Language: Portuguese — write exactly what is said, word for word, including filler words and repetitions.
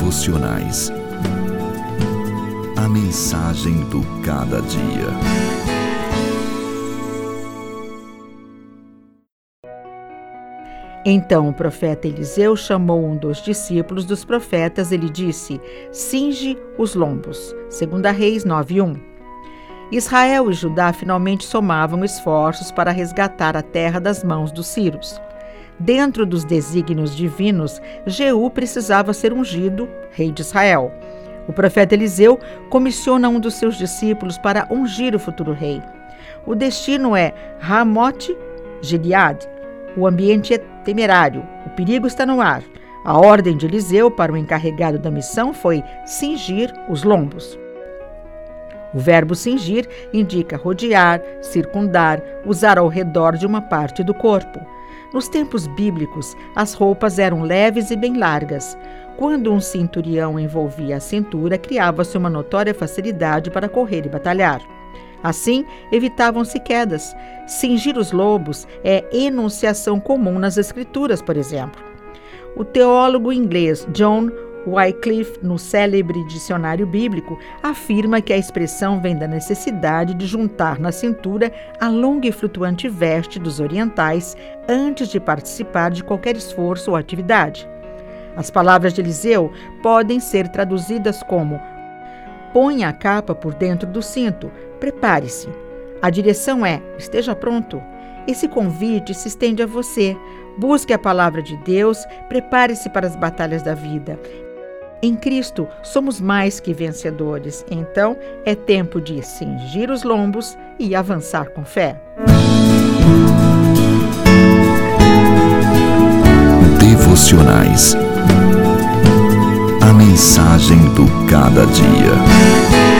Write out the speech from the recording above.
Devocionais. A mensagem do cada dia. Então o profeta Eliseu chamou um dos discípulos dos profetas e lhe disse: cinge os lombos. Segunda Reis nove, um. Israel e Judá finalmente somavam esforços para resgatar a terra das mãos dos sírios. Dentro dos desígnios divinos, Jeú precisava ser ungido rei de Israel. O profeta Eliseu comissiona um dos seus discípulos para ungir o futuro rei. O destino é Ramote Gileade. O ambiente é temerário, o perigo está no ar. A ordem de Eliseu para o encarregado da missão foi cingir os lombos. O verbo cingir indica rodear, circundar, usar ao redor de uma parte do corpo. Nos tempos bíblicos, as roupas eram leves e bem largas. Quando um cinturião envolvia a cintura, criava-se uma notória facilidade para correr e batalhar. Assim, evitavam-se quedas. Cingir os lombos é enunciação comum nas Escrituras, por exemplo. O teólogo inglês John Wycliffe, no célebre dicionário bíblico, afirma que a expressão vem da necessidade de juntar na cintura a longa e flutuante veste dos orientais antes de participar de qualquer esforço ou atividade. As palavras de Eliseu podem ser traduzidas como: ponha a capa por dentro do cinto, prepare-se. A direção é: esteja pronto. Esse convite se estende a você. Busque a palavra de Deus, prepare-se para as batalhas da vida. Em Cristo, somos mais que vencedores. Então, é tempo de cingir os lombos e avançar com fé. Devocionais. A mensagem do cada dia.